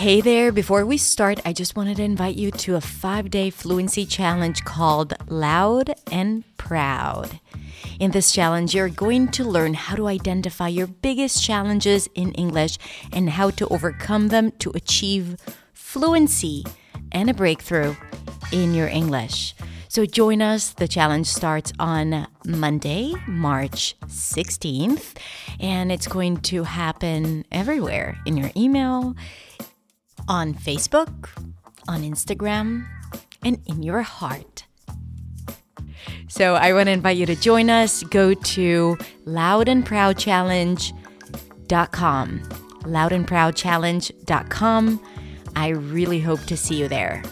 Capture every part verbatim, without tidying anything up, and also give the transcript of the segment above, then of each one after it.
Hey there, before we start, I just wanted to invite you to a five-day fluency challenge called Loud and Proud. In this challenge, you're going to learn how to identify your biggest challenges in English and how to overcome them to achieve fluency and a breakthrough in your English. So join us. The challenge starts on Monday, March sixteenth, and it's going to happen everywhere in your email, on Facebook, on Instagram, and in your heart. So I want to invite you to join us. Go to loud and proud challenge dot com. loud and proud challenge dot com. I really hope to see you there.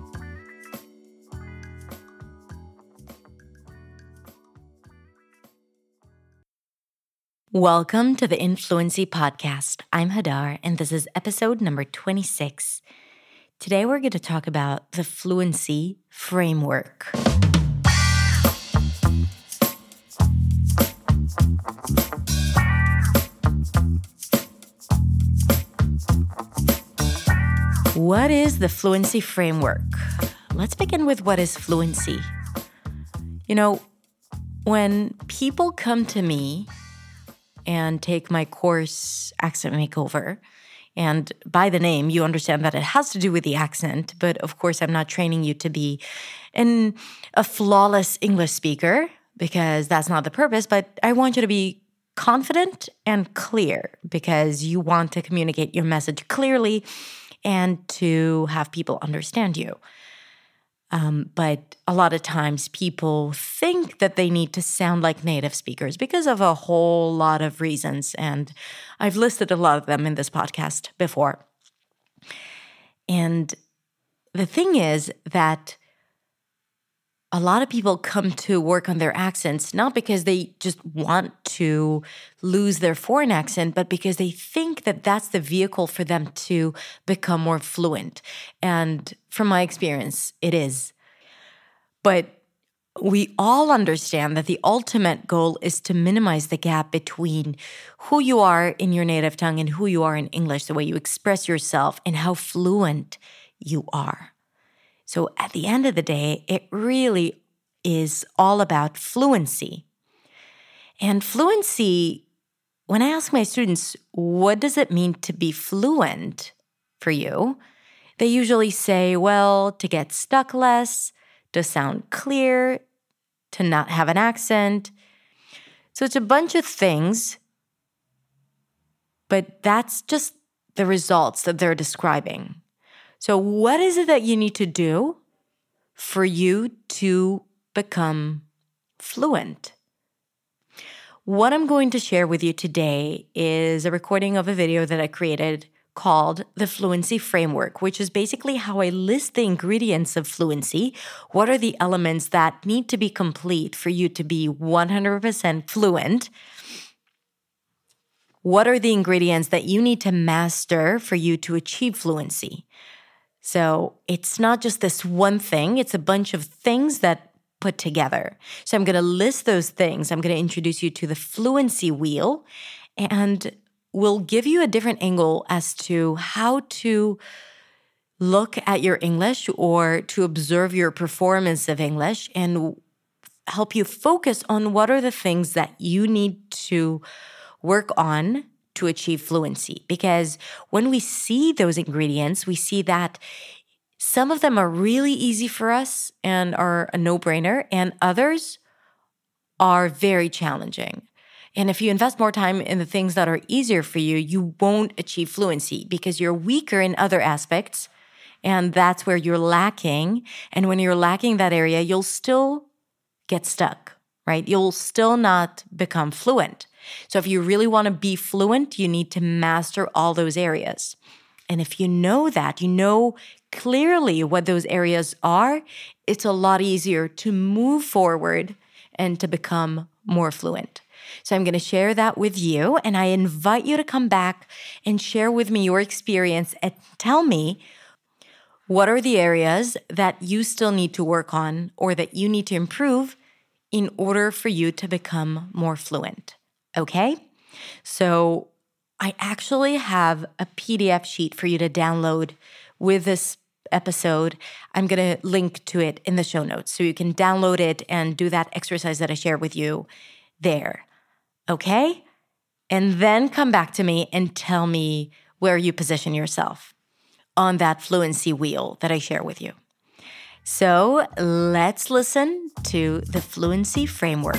Welcome to the Influency Podcast. I'm Hadar, and this is episode number twenty-six. Today we're going to talk about the fluency framework. What is the fluency framework? Let's begin with what is fluency. You know, when people come to me and take my course, Accent Makeover, and by the name, you understand that it has to do with the accent, but of course, I'm not training you to be an, a flawless English speaker, because that's not the purpose, but I want you to be confident and clear, because you want to communicate your message clearly and to have people understand you. Um, but a lot of times people think that they need to sound like native speakers because of a whole lot of reasons. And I've listed a lot of them in this podcast before. And the thing is that a lot of people come to work on their accents, not because they just want to lose their foreign accent, but because they think that that's the vehicle for them to become more fluent. And from my experience, it is. But we all understand that the ultimate goal is to minimize the gap between who you are in your native tongue and who you are in English, the way you express yourself and how fluent you are. So at the end of the day, it really is all about fluency. And fluency, when I ask my students, what does it mean to be fluent for you? They usually say, well, to get stuck less, to sound clear, to not have an accent. So it's a bunch of things, but that's just the results that they're describing. So what is it that you need to do for you to become fluent? What I'm going to share with you today is a recording of a video that I created called the Fluency Framework, which is basically how I list the ingredients of fluency. What are the elements that need to be complete for you to be one hundred percent fluent? What are the ingredients that you need to master for you to achieve fluency? So it's not just this one thing, it's a bunch of things that put together. So I'm going to list those things. I'm going to introduce you to the fluency wheel, and we'll give you a different angle as to how to look at your English or to observe your performance of English and help you focus on what are the things that you need to work on to achieve fluency. Because when we see those ingredients, we see that some of them are really easy for us and are a no-brainer, and others are very challenging. And if you invest more time in the things that are easier for you, you won't achieve fluency because you're weaker in other aspects, and that's where you're lacking. And when you're lacking that area, you'll still get stuck, right? You'll still not become fluent. So if you really want to be fluent, you need to master all those areas. And if you know that, you know clearly what those areas are, it's a lot easier to move forward and to become more fluent. So I'm going to share that with you, and I invite you to come back and share with me your experience and tell me what are the areas that you still need to work on or that you need to improve in order for you to become more fluent. Okay? So I actually have a P D F sheet for you to download with this episode. I'm going to link to it in the show notes so you can download it and do that exercise that I shared with you there. Okay? And then come back to me and tell me where you position yourself on that fluency wheel that I share with you. So let's listen to the fluency framework.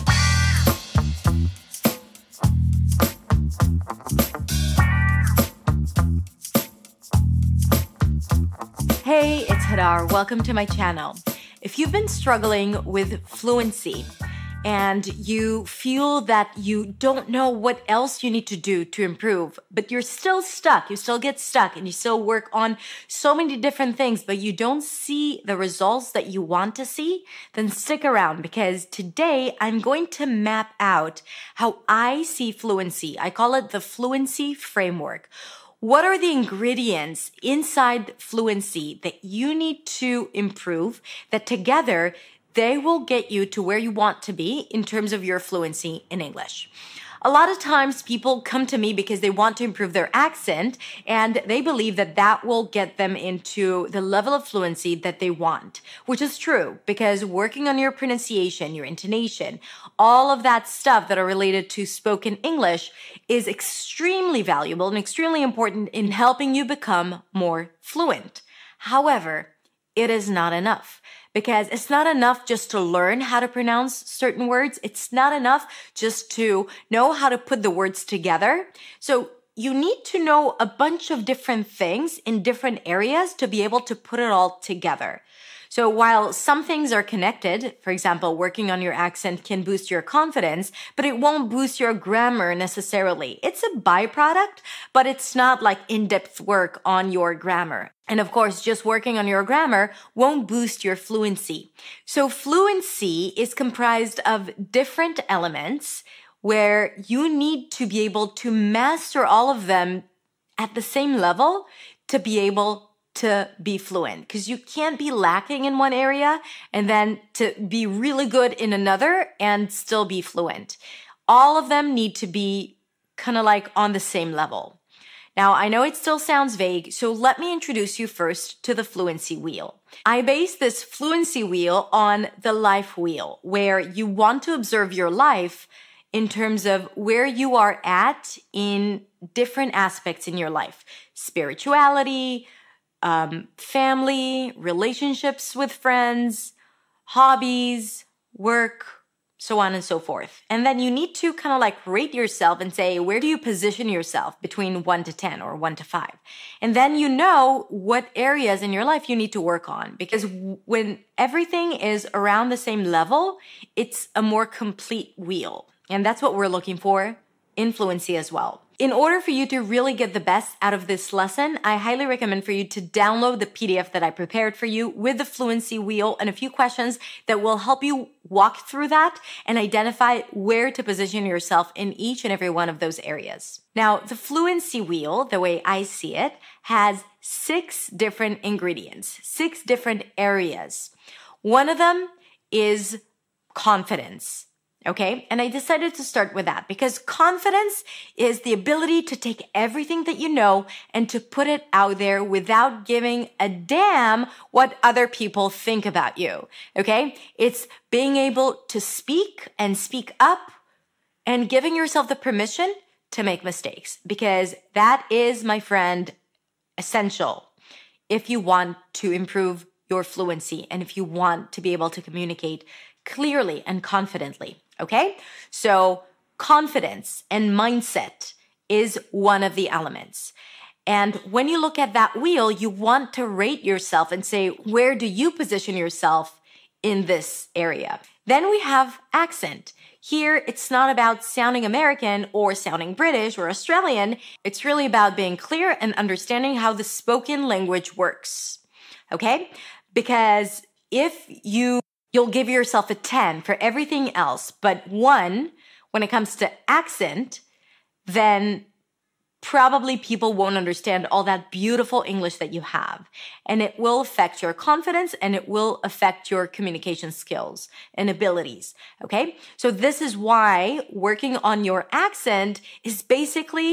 Hey, it's Hadar. Welcome to my channel. If you've been struggling with fluency and you feel that you don't know what else you need to do to improve, but you're still stuck, you still get stuck, and you still work on so many different things, but you don't see the results that you want to see, then stick around because today I'm going to map out how I see fluency. I call it the fluency framework. What are the ingredients inside fluency that you need to improve that together they will get you to where you want to be in terms of your fluency in English? A lot of times people come to me because they want to improve their accent and they believe that that will get them into the level of fluency that they want, which is true because working on your pronunciation, your intonation, all of that stuff that are related to spoken English is extremely valuable and extremely important in helping you become more fluent. However, it is not enough. Because it's not enough just to learn how to pronounce certain words. It's not enough just to know how to put the words together. So you need to know a bunch of different things in different areas to be able to put it all together. So while some things are connected, for example, working on your accent can boost your confidence, but it won't boost your grammar necessarily. It's a byproduct, but it's not like in-depth work on your grammar. And of course, just working on your grammar won't boost your fluency. So fluency is comprised of different elements where you need to be able to master all of them at the same level to be able to be fluent, because you can't be lacking in one area and then to be really good in another and still be fluent. All of them need to be kind of like on the same level. Now, I know it still sounds vague, so let me introduce you first to the fluency wheel. I base this fluency wheel on the life wheel, where you want to observe your life in terms of where you are at in different aspects in your life. Spirituality, Um, family, relationships with friends, hobbies, work, so on and so forth. And then you need to kind of like rate yourself and say, where do you position yourself between one to ten or one to five? And then you know what areas in your life you need to work on. Because when everything is around the same level, it's a more complete wheel. And that's what we're looking for in fluency as well. In order for you to really get the best out of this lesson, I highly recommend for you to download the P D F that I prepared for you with the fluency wheel and a few questions that will help you walk through that and identify where to position yourself in each and every one of those areas. Now, the fluency wheel, the way I see it, has six different ingredients, six different areas. One of them is confidence. Okay, and I decided to start with that because confidence is the ability to take everything that you know and to put it out there without giving a damn what other people think about you. Okay, it's being able to speak and speak up and giving yourself the permission to make mistakes, because that is, my friend, essential if you want to improve your fluency and if you want to be able to communicate clearly and confidently. Okay, so confidence and mindset is one of the elements. And when you look at that wheel, you want to rate yourself and say, where do you position yourself in this area? Then we have accent. Here, it's not about sounding American or sounding British or Australian. It's really about being clear and understanding how the spoken language works. Okay, because if you You'll give yourself a ten for everything else, but one, when it comes to accent, then probably people won't understand all that beautiful English that you have. And it will affect your confidence and it will affect your communication skills and abilities, okay? So this is why working on your accent is basically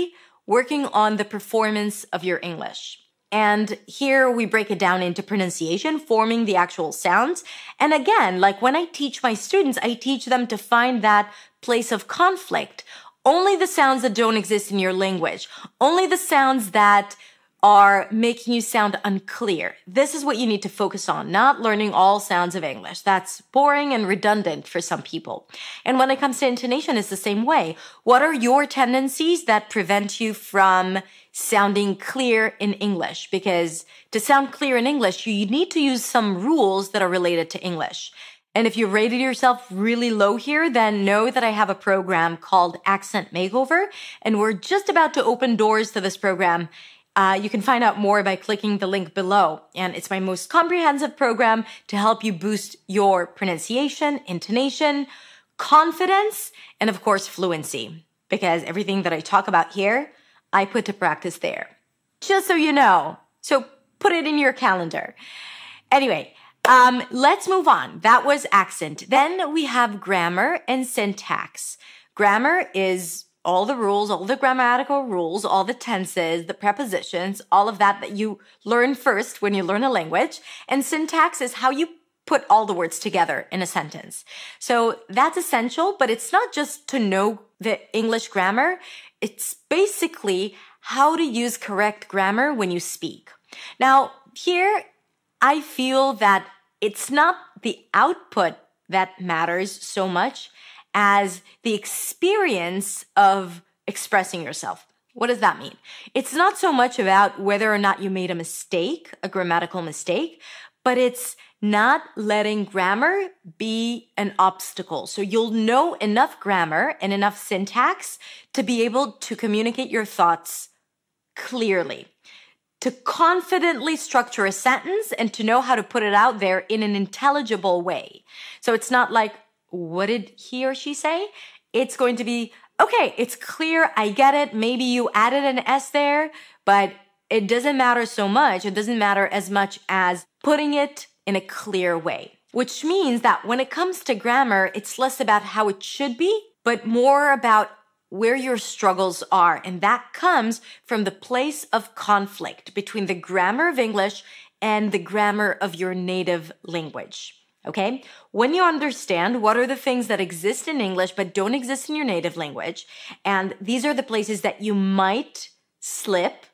working on the performance of your English. And here we break it down into pronunciation, forming the actual sounds. And again, like when I teach my students, I teach them to find that place of conflict. Only the sounds that don't exist in your language. Only the sounds that are making you sound unclear. This is what you need to focus on, not learning all sounds of English. That's boring and redundant for some people. And when it comes to intonation, it's the same way. What are your tendencies that prevent you from sounding clear in English? Because to sound clear in English, you need to use some rules that are related to English. And if you rated yourself really low here, then know that I have a program called Accent Makeover, and we're just about to open doors to this program. Uh, you can find out more by clicking the link below. And it's my most comprehensive program to help you boost your pronunciation, intonation, confidence, and of course, fluency. Because everything that I talk about here, I put to practice there. Just so you know. So put it in your calendar. Anyway, um, let's move on. That was accent. Then we have grammar and syntax. Grammar is all the rules, all the grammatical rules, all the tenses, the prepositions, all of that that you learn first when you learn a language. And syntax is how you put all the words together in a sentence. So that's essential, but it's not just to know the English grammar. It's basically how to use correct grammar when you speak. Now, here, I feel that it's not the output that matters so much as the experience of expressing yourself. What does that mean? It's not so much about whether or not you made a mistake, a grammatical mistake, but it's not letting grammar be an obstacle. So you'll know enough grammar and enough syntax to be able to communicate your thoughts clearly, to confidently structure a sentence and to know how to put it out there in an intelligible way. So it's not like, what did he or she say? It's going to be, okay, it's clear, I get it. Maybe you added an S there, but it doesn't matter so much. It doesn't matter as much as putting it in a clear way, which means that when it comes to grammar, it's less about how it should be, but more about where your struggles are. And that comes from the place of conflict between the grammar of English and the grammar of your native language. Okay? When you understand what are the things that exist in English but don't exist in your native language, and these are the places that you might slip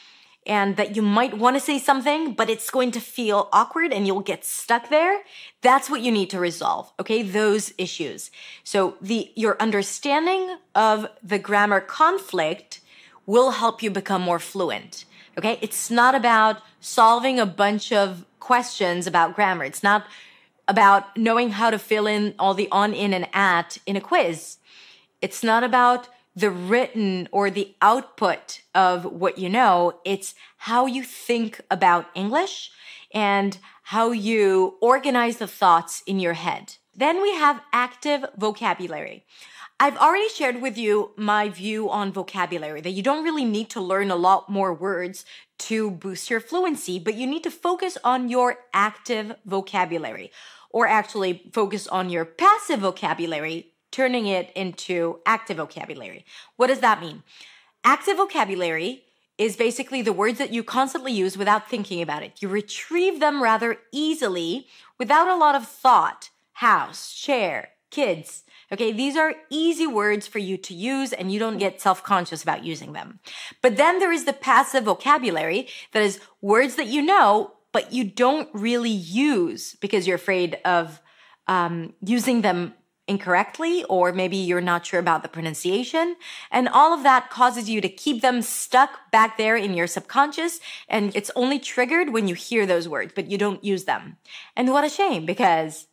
and that you might want to say something, but it's going to feel awkward and you'll get stuck there, that's what you need to resolve, okay? Those issues. So the your understanding of the grammar conflict will help you become more fluent, okay? It's not about solving a bunch of questions about grammar. It's not about knowing how to fill in all the on, in, and at in a quiz. It's not about the written or the output of what you know. It's how you think about English and how you organize the thoughts in your head. Then we have active vocabulary. I've already shared with you my view on vocabulary, that you don't really need to learn a lot more words to boost your fluency, but you need to focus on your active vocabulary, or actually focus on your passive vocabulary, turning it into active vocabulary. What does that mean? Active vocabulary is basically the words that you constantly use without thinking about it. You retrieve them rather easily without a lot of thought. House, chair, kids. Okay, these are easy words for you to use and you don't get self-conscious about using them. But then there is the passive vocabulary, that is words that you know, but you don't really use because you're afraid of um, using them incorrectly, or maybe you're not sure about the pronunciation. And all of that causes you to keep them stuck back there in your subconscious. And it's only triggered when you hear those words, but you don't use them. And what a shame, because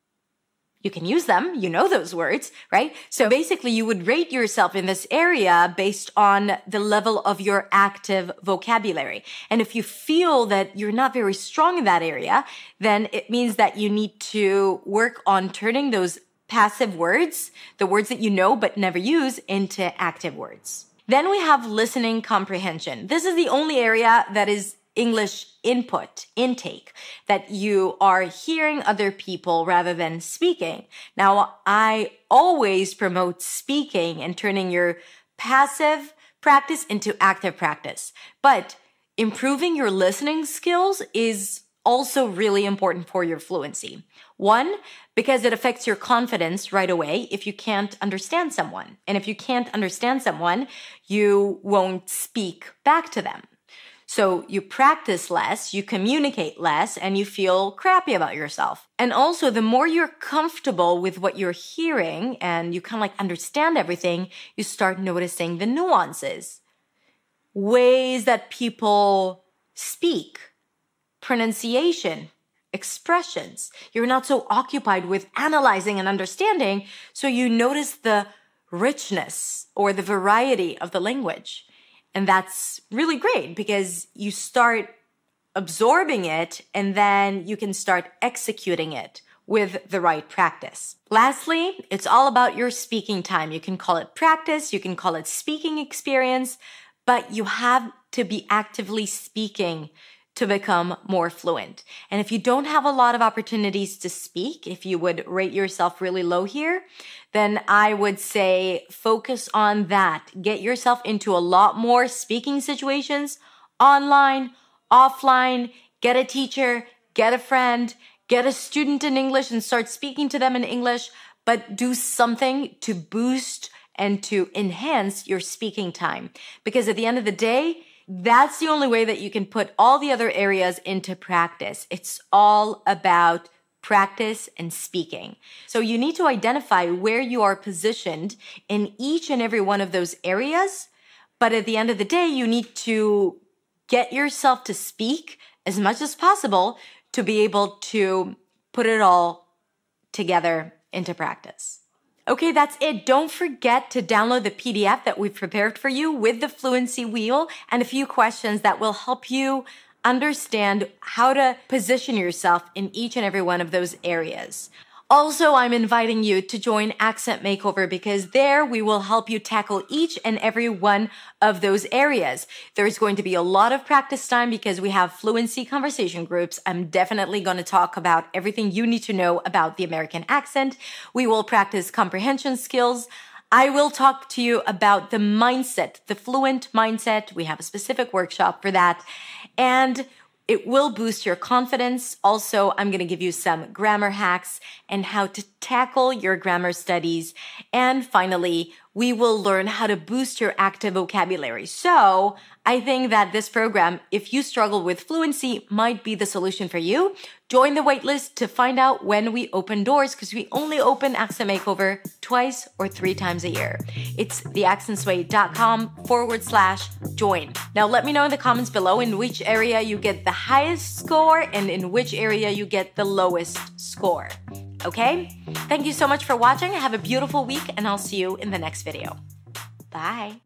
you can use them, you know those words, right? So basically you would rate yourself in this area based on the level of your active vocabulary. And if you feel that you're not very strong in that area, then it means that you need to work on turning those passive words, the words that you know but never use, into active words. Then we have listening comprehension. This is the only area that is English input, intake, that you are hearing other people rather than speaking. Now, I always promote speaking and turning your passive practice into active practice. But improving your listening skills is also really important for your fluency. One, because it affects your confidence right away if you can't understand someone. And if you can't understand someone, you won't speak back to them. So you practice less, you communicate less, and you feel crappy about yourself. And also, the more you're comfortable with what you're hearing and you kind of like understand everything, you start noticing the nuances, ways that people speak, pronunciation, expressions. You're not so occupied with analyzing and understanding, so you notice the richness or the variety of the language. And that's really great because you start absorbing it and then you can start executing it with the right practice. Lastly, it's all about your speaking time. You can call it practice, you can call it speaking experience, but you have to be actively speaking to become more fluent. And if you don't have a lot of opportunities to speak, if you would rate yourself really low here, then I would say focus on that. Get yourself into a lot more speaking situations, online, offline, get a teacher, get a friend, get a student in English and start speaking to them in English, but do something to boost and to enhance your speaking time. Because at the end of the day, that's the only way that you can put all the other areas into practice. It's all about practice and speaking. So you need to identify where you are positioned in each and every one of those areas. But at the end of the day, you need to get yourself to speak as much as possible to be able to put it all together into practice. Okay, that's it. Don't forget to download the P D F that we've prepared for you with the Fluency Wheel and a few questions that will help you understand how to position yourself in each and every one of those areas. Also, I'm inviting you to join Accent Makeover because there we will help you tackle each and every one of those areas. There's going to be a lot of practice time because we have fluency conversation groups. I'm definitely going to talk about everything you need to know about the American accent. We will practice comprehension skills. I will talk to you about the mindset, the fluent mindset. We have a specific workshop for that. And it will boost your confidence. Also, I'm going to give you some grammar hacks and how to tackle your grammar studies. And finally, we will learn how to boost your active vocabulary. So I think that this program, if you struggle with fluency, might be the solution for you. Join the waitlist to find out when we open doors because we only open Accent Makeover twice or three times a year. It's theaccentsway.com forward slash join. Now let me know in the comments below in which area you get the highest score and in which area you get the lowest score. Okay? Thank you so much for watching. Have a beautiful week and I'll see you in the next video. Bye.